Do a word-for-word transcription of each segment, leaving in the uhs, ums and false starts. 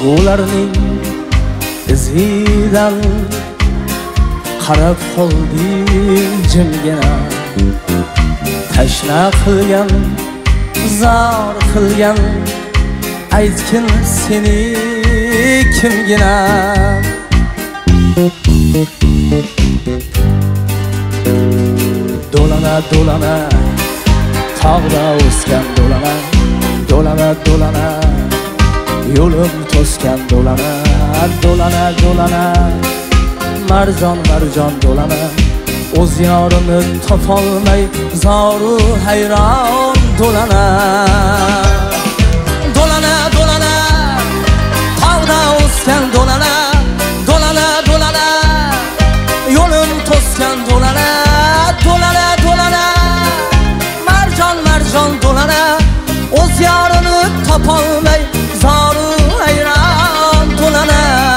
ularning izidan qarab qoldim jimgina. Tashna qilgan, zor qilgan aytgin seni kimgina. Dolana dolana tog'da o'sgan dolana, dolana dolana yo'lim to'sgan dolana, dolana dolana marjon marjon dolana, o'z yorini topolmay zoru hayron dolana. Dolana dolana tog'da o'sgan dolana, dolana dolana yo'lim to'sgan dolana, dolana dolana marjon marjon dolana, o'z yorini topolmay zoru hayron dolana.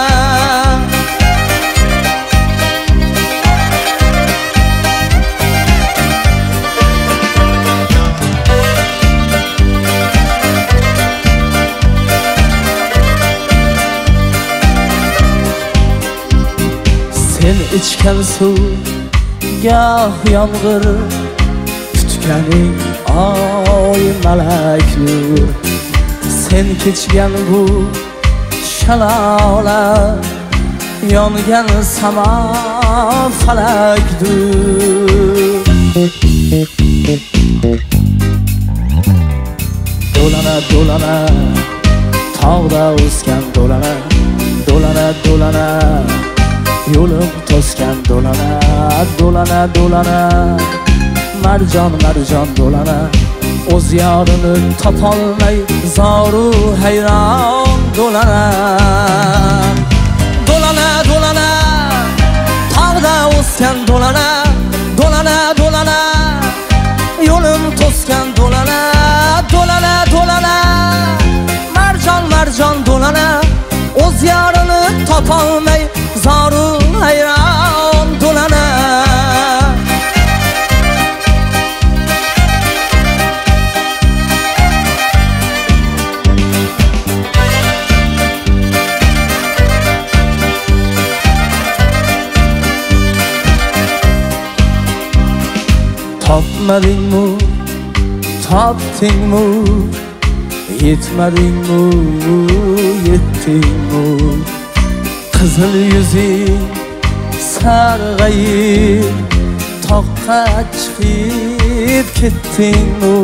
Sen ichgan suv goh yomg'ir, tutganing oy malak nur. Sen kechgan bu shalola, yongan samo falakdur. Dolana dolana tog'da o'sgan dolana, dolana dolana yo'lim to'sgan dolana, dolana dolana marjon marjon dolana, o'z yorini topolmay zoru hayron dolana. Dolana dolana tog'da o'sgan dolana, dolana dolana yo'lim to'sgan dolana, dolana dolana marjon marjon dolana, o'z yorini topolmay zoru hayron dolana. Topmadingmi, topdingmi, yetmadingmi, yetdingmi, qizil yuzing sarg'ayib toqqa chiqib ketdingmi.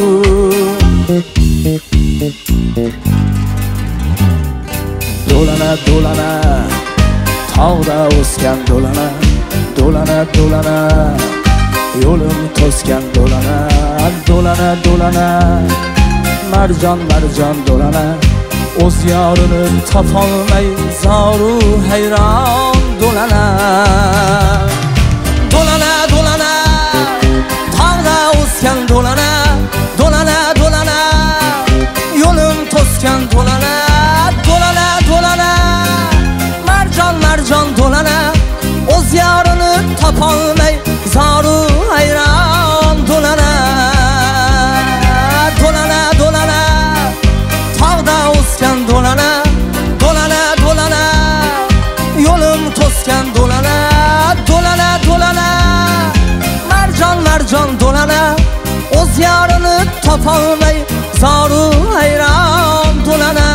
Dolana dolana tog'da o'sgan dolana, dolana dolana yo'lim to'sgan dolana, dolana dolana marjon marjon dolana, o'z yorini topolmay zoru hayron dolana. Dolana dolana tog'da o'sgan dolana, dolana dolana yo'lim to'sgan dolana, dolana dolana marjon marjon dolana, o'z yorini topolmay zoru hayron dolana. Dolana dolana tog'da o'sgan dolana, dolana dolana yo'lim to'sgan dolana, dolana dolana marjon marjon dolana, o'z yorini topolmay zoru hayron dolana.